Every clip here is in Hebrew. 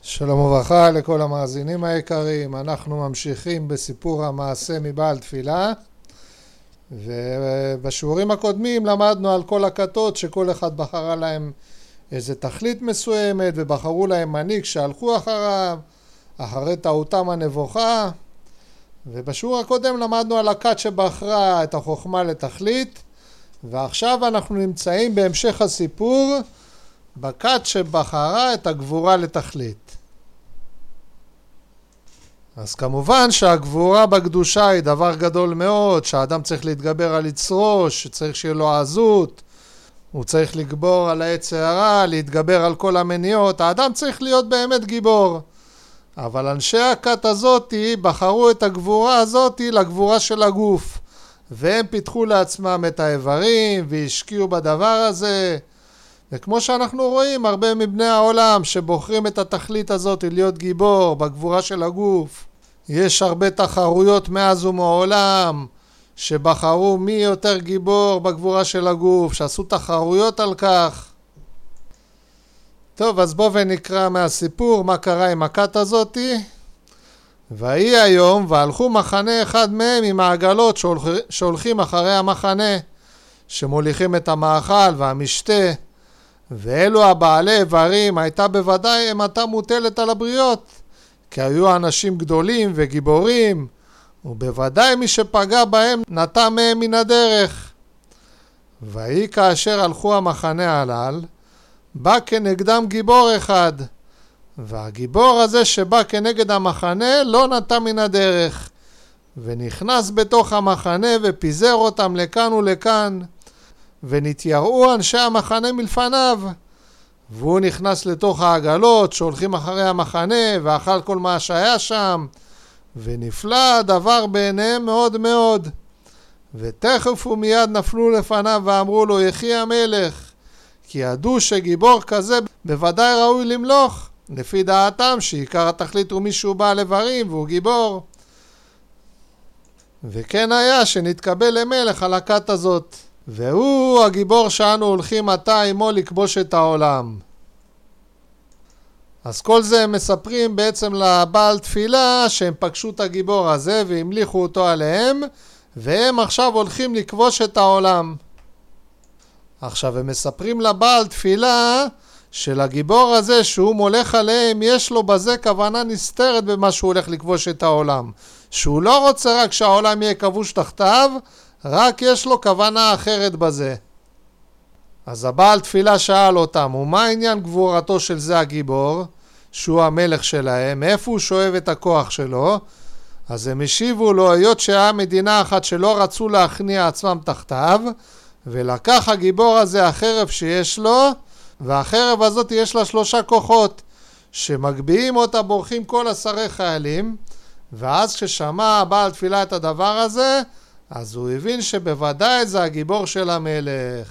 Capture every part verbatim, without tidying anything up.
שלום וברכה לכל המאזינים היקרים. אנחנו ממשיכים בסיפור המעשה מבעל תפילה, ובשיעורים הקודמים למדנו על כל הכתות שכל אחד בחרה להם איזה תכלית מסוימת ובחרו להם מנהיג שהלכו אחריו אחרי טעותם הנבוכה. ובשיעור הקודם למדנו על הכת שבחרה את החוכמה לתכלית, ועכשיו אנחנו נמצאים בהמשך הסיפור בכת שבחרה את הגבורה לתכלית. אז כמובן שהגבורה בקדושה היא דבר גדול מאוד, שהאדם צריך להתגבר על יצרו, שצריך שיהיה לו עזות, הוא צריך לגבור על היצר הרע, להתגבר על כל המניעות. האדם צריך להיות באמת גיבור. אבל אנשי הכת הזאת בחרו את הגבורה הזאת לגבורה של הגוף, והם פיתחו לעצמם את האיברים והשקיעו בדבר הזה. וכמו שאנחנו רואים, הרבה מבני העולם שבוחרים את התכלית הזאת להיות גיבור בגבורה של הגוף. יש הרבה תחרויות מאז ומעולם שבחרו מי יותר גיבור בגבורה של הגוף, שעשו תחרויות על כך. טוב, אז בואו ונקרא מהסיפור מה קרה עם הכת הזאת. ויהי היום והלכו מחנה אחד מהם עם העגלות שהולכ... שהולכים אחרי המחנה, שמוליכים את המאכל והמשתה, ואלו הבעלי איברים הייתה בוודאי אימתה מוטלת על הבריות, כי היו אנשים גדולים וגיבורים, ובוודאי מי שפגע בהם נטע מהם מן הדרך. ויהי כאשר הלכו המחנה הלל, בא כנגדם גיבור אחד, והגיבור הזה שבא כנגד המחנה לא נטע מן הדרך, ונכנס בתוך המחנה ופיזר אותם לכאן ולכאן, ונתייראו אנשי המחנה מלפניו. והוא נכנס לתוך העגלות שהולכים אחרי המחנה ואכל כל מה שהיה שם, ונפלא הדבר בעיניהם מאוד מאוד. ותכף ומיד נפלו לפניו ואמרו לו, יחי המלך, כי ידעו שגיבור כזה בוודאי ראוי למלוך, לפי דעתם שעיקר התכלית הוא מישהו בעל איברים והוא גיבור. וכן היה שנתקבל למלך על הכת הזאת, והוא הגיבור שאנו הולכים עתה עמו לכבוש את העולם. אז כל זה הם מספרים בעצם לבעל תפילה שהם פגשו את הגיבור הזה והמליכו אותו עליהם, והם עכשיו הולכים לכבוש את העולם. עכשיו הם מספרים לבעל תפילה שלגיבור הזה שהוא מולך עליהם יש לו בזה כוונה נסתרת במה שהוא הולך לכבוש את העולם, שהוא לא רוצה רק שהעולם יהיה כבוש תחתיו, רק יש לו כוונה אחרת בזה. אז הבעל תפילה שאל אותם, ומה עניין גבורתו של זה הגיבור, שהוא המלך שלהם, איפה הוא שואב את הכוח שלו? אז הם השיבו לו, היות שהיה מדינה אחת שלא רצו להכניע עצמם תחתיו, ולקח הגיבור הזה החרב שיש לו, והחרב הזאת יש לה שלושה כוחות, שמגביעים אותה בורחים כל עשרי חיילים. ואז כששמע הבעל תפילה את הדבר הזה, אז הוא הבין שבוודאי זה הגיבור של המלך.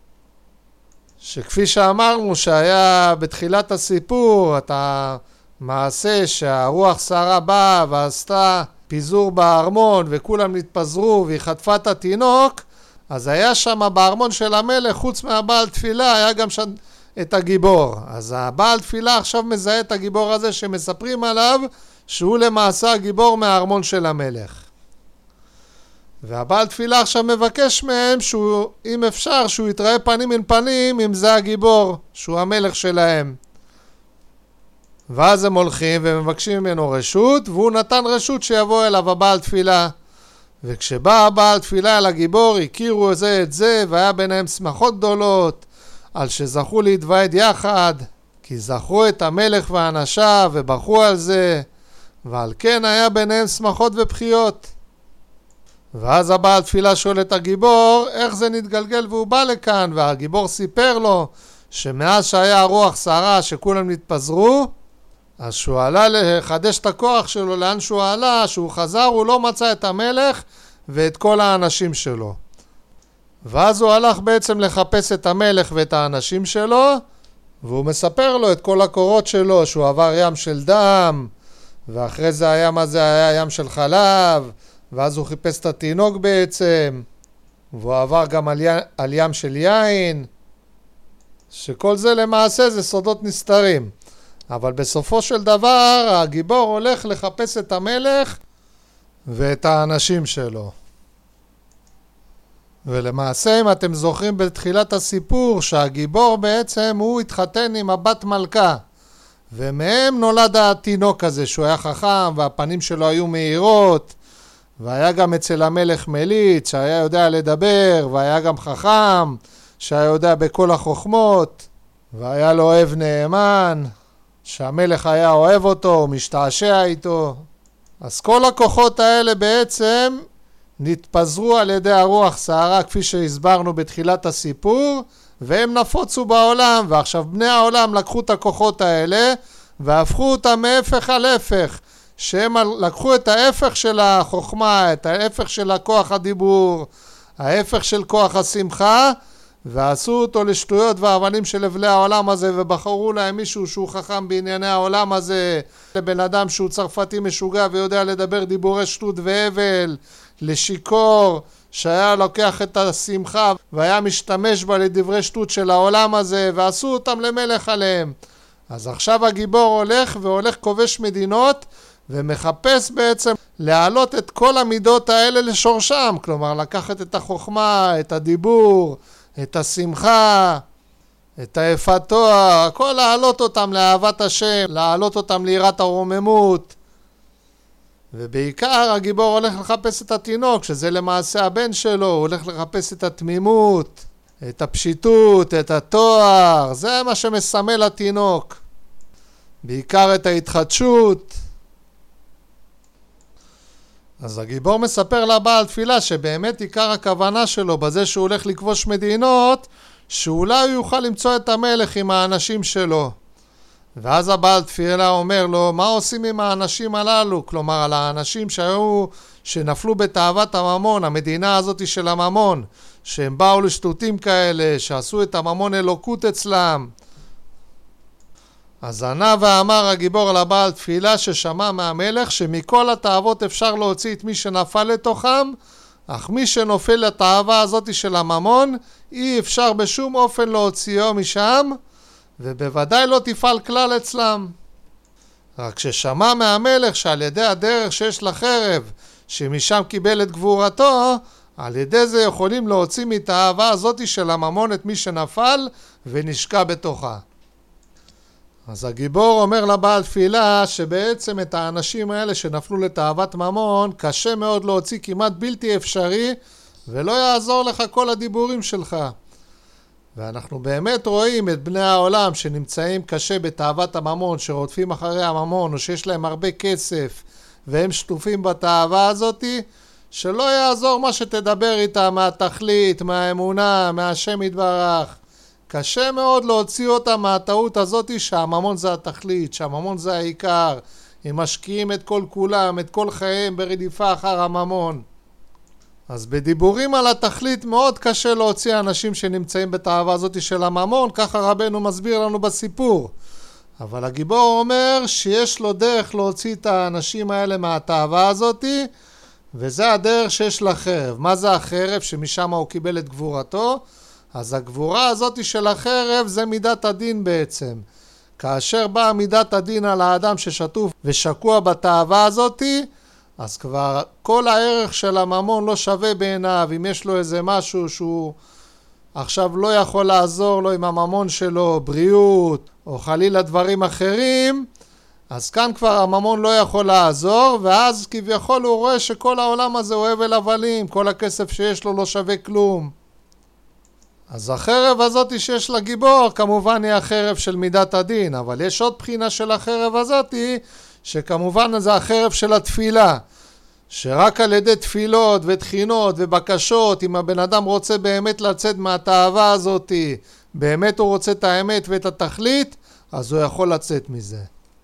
שכפי שאמרנו שהיה בתחילת הסיפור, את המעשה שהרוח סערה באה ועשתה פיזור בארמון וכולם נתפזרו והיא חטפה את התינוק, אז היה שם בארמון של המלך, חוץ מהבעל תפילה, היה גם שם את הגיבור. אז הבעל תפילה עכשיו מזהה את הגיבור הזה שמספרים עליו, שהוא למעשה הגיבור מהארמון של המלך. והבעל תפילה עכשיו מבקש מהם, שהוא, אם אפשר, שהוא יתראה פנים אל פנים, אם זה הגיבור, שהוא המלך שלהם. ואז הם הולכים ומבקשים ממנו רשות, והוא נתן רשות שיבוא אליו הבעל תפילה. וכשבא הבעל תפילה אל הגיבור, הכירו זה את זה, והיה ביניהם שמחות גדולות, על שזכו להתוועד יחד, כי זכרו את המלך ואנשיו וברכו על זה, ועל כן היה ביניהם שמחות ובחיות. ואז הבעל תפילה שואל את הגיבור, איך זה נתגלגל והוא בא לכאן? והגיבור סיפר לו, שמאז שהיה הרוח סערה שכולם נתפזרו, אז שהוא עלה לחדש את הכוח שלו, לאן שהוא עלה, שהוא חזר, הוא לא מצא את המלך ואת כל האנשים שלו. ואז הוא הלך בעצם לחפש את המלך ואת האנשים שלו, והוא מספר לו את כל הקורות שלו, שהוא עבר ים של דם, ואחרי זה הים הזה היה ים של חלב, ואז הוא חיפש את התינוק בעצם, והוא עבר גם על, י... על ים של יין, שכל זה למעשה זה סודות נסתרים. אבל בסופו של דבר הגיבור הולך לחפש את המלך ואת האנשים שלו. ולמעשה, אם אתם זוכרים בתחילת הסיפור, שהגיבור בעצם הוא התחתן עם הבת מלכה, ומהם נולד התינוק הזה, שהוא היה חכם והפנים שלו היו מהירות, והיה גם אצל המלך מליץ שהיה יודע לדבר, והיה גם חכם שהיה יודע בכל החוכמות, והיה לו אוהב נאמן, שהמלך היה אוהב אותו, משתעשע איתו. אז כל הכוחות האלה בעצם נתפזרו על ידי הרוח סערה, כפי שהסברנו בתחילת הסיפור, והם נפוצו בעולם, ועכשיו בני העולם לקחו את הכוחות האלה והפכו אותם מהפך על הפך, שהם לקחו את ההפך של החוכמה, את ההפך של הכוח הדיבור, ההפך של כוח השמחה, ועשו אותו לשטויות והאבנים של לבלי העולם הזה, ובחרו להם מישהו שהוא חכם בענייני העולם הזה, לבן אדם שהוא צרפתי משוגע ויודע לדבר דיבורי שטות והבל, לשיקור שהיה לוקח את השמחה והיה משתמש בה לדברי שטות של העולם הזה, ועשו אותם למלך עליהם. אז עכשיו הגיבור הולך והולך כובש מדינות ומחפש בעצם להעלות את כל המידות האלה לשורשם, כלומר לקחת את החוכמה, את הדיבור, את השמחה, את היפת תואר, הכל להעלות אותם לאהבת השם, להעלות אותם ליראת הרוממות. ובעיקר הגיבור הולך לחפש את התינוק, שזה למעשה הבן שלו, הוא הולך לחפש את התמימות, את הפשיטות, את התואר, זה מה שמסמל התינוק. בעיקר את ההתחדשות. אז הגיבור מספר לבעל תפילה שבאמת עיקר הכוונה שלו בזה שהוא הולך לכבוש מדינות, שאולי הוא יוכל למצוא את המלך עם האנשים שלו. ואז הבעל תפילה אומר לו, מה עושים עם האנשים הללו? כלומר, על האנשים שהיו, שנפלו בתאוות הממון, המדינה הזאת של הממון, שהם באו לשטותים כאלה, שעשו את הממון אלוקות אצלם. אז ענה ואמר הגיבור לבעל תפילה ששמע מהמלך שמכל התאוות אפשר להוציא את מי שנפל לתוכם, אך מי שנופל לתאווה הזאת של הממון אי אפשר בשום אופן להוציאו משם, ובוודאי לא תפעל כלל אצלם. רק ששמע מהמלך שעל ידי הדרך שיש לחרב שמשם קיבל את גבורתו, על ידי זה יכולים להוציא מתאווה הזאת של הממון את מי שנפל ונשקע בתוכה. אז הגיבור אומר לבעל תפילה שבעצם את האנשים האלה שנפלו לתאוות ממון קשה מאוד להוציא, כמעט בלתי אפשרי, ולא יעזור לך כל הדיבורים שלך. ואנחנו באמת רואים את בני העולם שנמצאים קשה בתאוות הממון, שרודפים אחרי הממון או שיש להם הרבה כסף והם שטופים בתאווה הזאת, שלא יעזור מה שתדבר איתה מהתכלית, מהאמונה, מהשם יתברך. קשה מאוד להוציא אותה מהטעות הזאת שהממון זה התכלית, שהממון זה העיקר. הם משקיעים את כל כולם, את כל חייהם ברדיפה אחר הממון. אז בדיבורים על התכלית מאוד קשה להוציא אנשים שנמצאים בתאווה הזאת של הממון, ככה רבנו מסביר לנו בסיפור. אבל הגיבור אומר שיש לו דרך להוציא את האנשים האלה מהתאווה הזאת, וזה הדרך שיש לחרב. מה זה החרב? שמשם הוא קיבל את גבורתו. אז הגבורה הזאת של החרב זה מידת הדין בעצם. כאשר באה מידת הדין על האדם ששטוף ושקוע בתאווה הזאת, אז כבר כל הערך של הממון לא שווה בעיניו. אם יש לו איזה משהו שהוא עכשיו לא יכול לעזור לו עם הממון שלו, בריאות או חלילה דברים אחרים, אז כאן כבר הממון לא יכול לעזור, ואז כביכול הוא רואה שכל העולם הזה הוא הבל הבלים, כל הכסף שיש לו לא שווה כלום. אז החרב הזאת שיש לגיבור כמובן היא החרב של מידת הדין, אבל יש עוד בחינה של החרב הזאת שכמובן זה החרב של התפילה, שרק על ידי תפילות ותחינות ובקשות, אם הבן אדם רוצה באמת לצאת מהתאווה הזאת, באמת הוא רוצה את האמת ואת התכלית, אז הוא יכול לצאת מזה.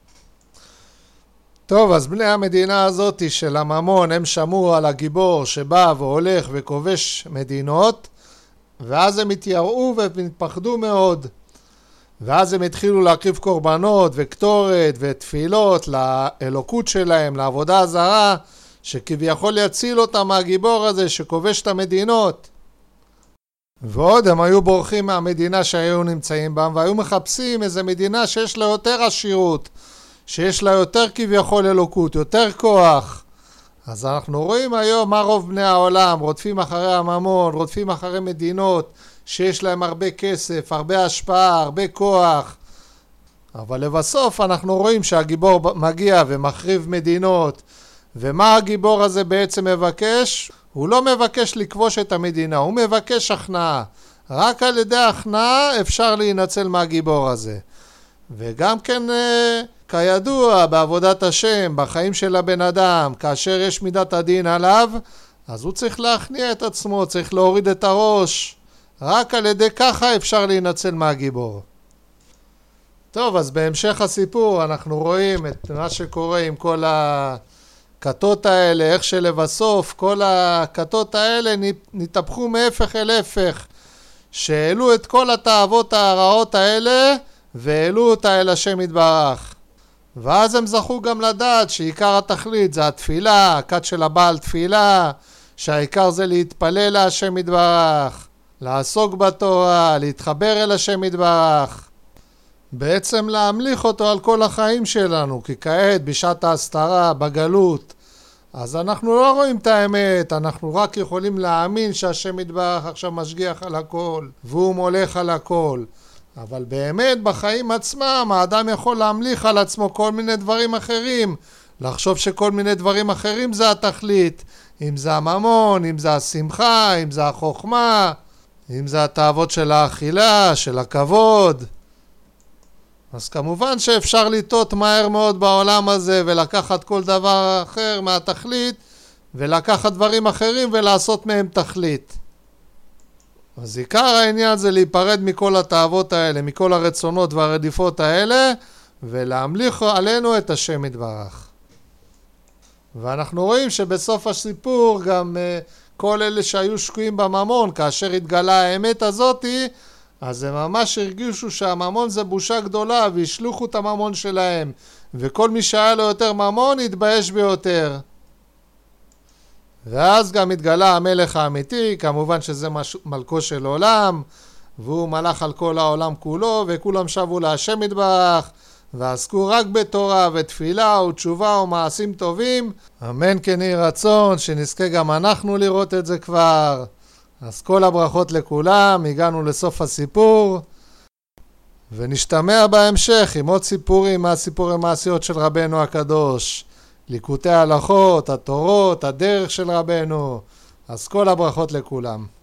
טוב, אז בני המדינה הזאת של הממון הם שמעו על הגיבור שבא והולך וכובש מדינות, ואז הם התייראו והתפחדו מאוד, ואז הם התחילו להקריב קורבנות וקטורת ותפילות לאלוקות שלהם, לעבודה הזרה, שכביכול יציל אותם מהגיבור הזה שכובש את המדינות. ועוד הם היו בורחים מהמדינה שהיו נמצאים בה, והיו מחפשים איזו מדינה שיש לה יותר עשירות, שיש לה יותר כביכול אלוקות, יותר כוח. אז אנחנו רואים היום מה רוב בני העולם, רודפים אחרי הממון, רודפים אחרי מדינות שיש להם הרבה כסף, הרבה השפעה, הרבה כוח. אבל לבסוף אנחנו רואים שהגיבור מגיע ומחריב מדינות. ומה הגיבור הזה בעצם מבקש? הוא לא מבקש לכבוש את המדינה, הוא מבקש הכנעה. רק על ידי הכנעה אפשר להינצל מהגיבור הזה. וגם כן, כידוע, בעבודת השם, בחיים של הבן אדם, כאשר יש מידת הדין עליו, אז הוא צריך להכניע את עצמו, צריך להוריד את הראש. רק על ידי ככה אפשר להינצל מהגיבור. טוב, אז בהמשך הסיפור אנחנו רואים את מה שקורה עם כל הכתות האלה, איך שלבסוף כל הכתות האלה נתהפכו מהפך אל הפך, שהעלו את כל התאוות הרעות האלה והעלו אותה אל השם יתברך. ואז הם זכו גם לדעת שעיקר התכלית זה התפילה, הכת של הבעל תפילה, שהעיקר זה להתפלל להשם יתברך, לעסוק בתורה, להתחבר אל השם יתברך. בעצם להמליך אותו על כל החיים שלנו, כי כעת בשעת ההסתרה, בגלות, אז אנחנו לא רואים את האמת, אנחנו רק יכולים להאמין שהשם יתברך עכשיו משגיח על הכל, והוא מולך על הכל. אבל באמת בחיים עצמם האדם יכול להמליך על עצמו כל מיני דברים אחרים, לחשוב שכל מיני דברים אחרים זה התכלית, אם זה הממון, אם זה השמחה, אם זה החוכמה, אם זה התאוות של האכילה, של הכבוד. אז כמובן שאפשר לטעות מהר מאוד בעולם הזה ולקחת כל דבר אחר מהתכלית ולקחת דברים אחרים ולעשות מהם תכלית. אז עיקר העניין זה להיפרד מכל התאוות האלה, מכל הרצונות והרדיפות האלה, ולהמליך עלינו את השם יתברך. ואנחנו רואים שבסוף הסיפור גם uh, כל אלה שהיו שקועים בממון, כאשר התגלה האמת הזאתי, אז הם ממש הרגישו שהממון זה בושה גדולה, והשלוחו את הממון שלהם, וכל מי שהיה לו יותר ממון התבייש ביותר. ואז גם התגלה המלך האמיתי, כמובן שזה מלכו של עולם, והוא מלך על כל העולם כולו, וכולם שבו להשם יתברך, ועסקו רק בתורה ותפילה ותשובה ומעשים טובים. אמן כן יהי רצון, שנזכה גם אנחנו לראות את זה כבר. אז כל הברכות לכולם, הגענו לסוף הסיפור, ונשתמע בהמשך עם עוד סיפורים מהסיפורי מעשיות של רבנו הקדוש. ליקוטי ההלכות, התורות, הדרך של רבנו. אז כל הברכות לכולם.